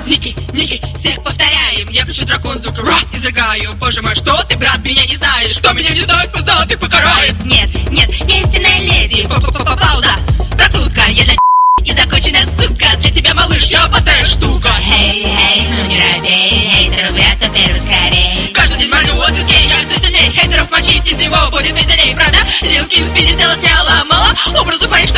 Ники, всех повторяем. Я кричу дракон, звук ра, изрыгаю. Боже мой, что ты, брат, меня не знаешь? Кто меня не знает, пусть ты покарает. Нет, я истинная леди. Пауза, прокрутка, я для и законченная сука. Для тебя, малыш, я опасная штука. Эй, ну не робей, хейтеру вряд, то первый скорей. Каждый день молю о звезде, я все сильней. Хейтеров мочить из него будет веселей, правда? Лил Ким спиди сделала, сняла мало. Образу парень, что